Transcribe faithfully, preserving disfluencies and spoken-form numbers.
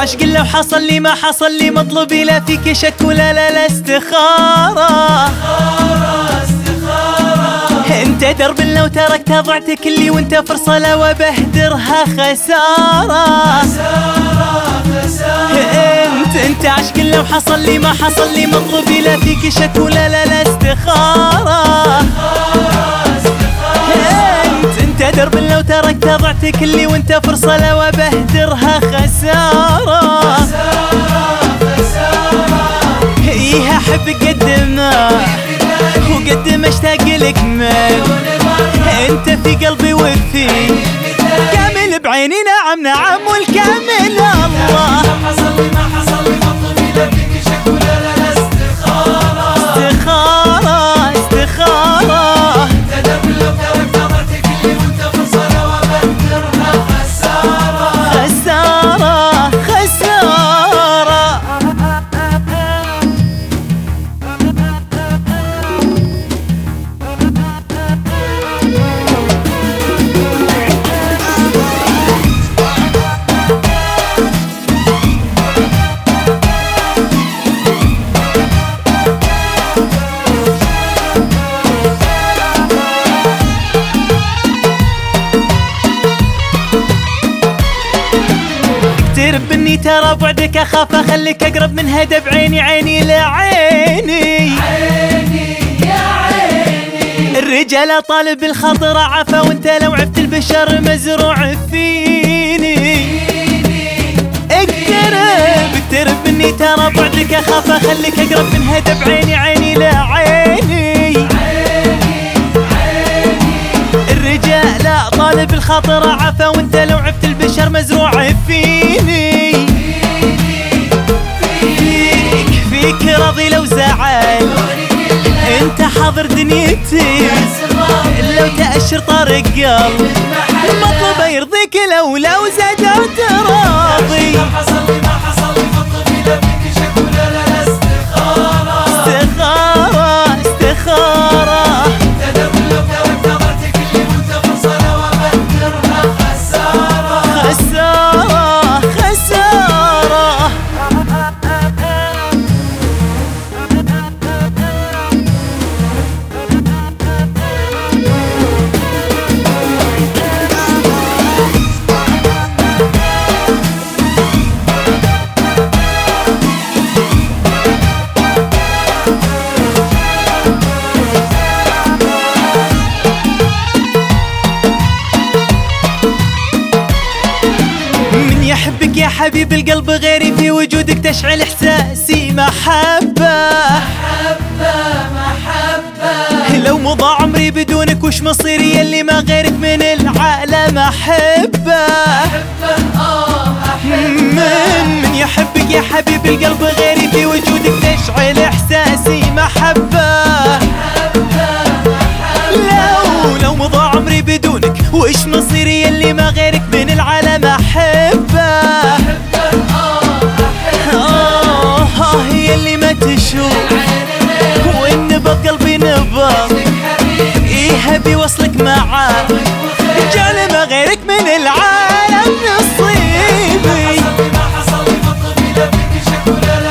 عشق لو حصل لي ما حصل لي مطلبي لا فيك شك ولا لا لا استخارة. انت درب لو تركتها ضعت كلي وانت فرصة لو بهدرها خسارة. انت انت عشق لو حصل لي ما حصل لي مطلبي لا فيك شك ولا لا لا استخارة. انت انت درب لو تركتها ضعت كلي وانت فرصة لو بهدرها خسارة. ايه احبك قد ما وقد ما اشتاق لك من انت في قلبي وفي كامل بعيني. نعم نعم والكامل الله. حصل لي ما حصل لي مطلبي لا فيك شك ولا لا لا استخارة. استخارة استخارة تدرب لو تركت ضعتك اللي وانت فرصة لو بهدرها خسارة. خسارة خسارة. ترب اني ترى بعدك اخاف اخليك اقرب من هدى بعيني عيني لعيني. عيني يا عيني الرجال طالب الخطر عفا وانت لو عفت البشر مزروع فيني. اقترب اقترب اني ترى بعدك اخاف اخليك اقرب من هدى بعيني عيني لعيني. الرجال طالب الخطر عفا وانت لو عفت البشر مزروع فيني. فيك فيك راضي لو زعل انت حاضر دنيتي لو تأشر طارق قلب مطلب يرضيك لو لو زادت راضي. حصل لي ما حصل لي مطلبي لا فيك شك ولا لا لا استخارة. استخارة استخارة تدرب لو تركت ضعتك اللي وانت فرصة لو بهدرها خسارة. خسارة خسارة. يحبك يا حبيب القلب غيري في وجودك تشعل احساسي محبة. محبة محبة لو مضى عمري بدونك وش مصيري اللي ما غيرك من العالم احبه. اه من من يحبك يا حبيب القلب غيري في وجودك تشعل احساسي محبة. لو لو مضى عمري بدونك وش مصيري اللي ما غيرك من العالم احبه. اه هي اللي ما تشوف والنبض قلبي نبض ايه بيوصلك معاه جعل ما غيرك من العالم نصيبي. ما حصل لي مطلبي لا فيك شك ولا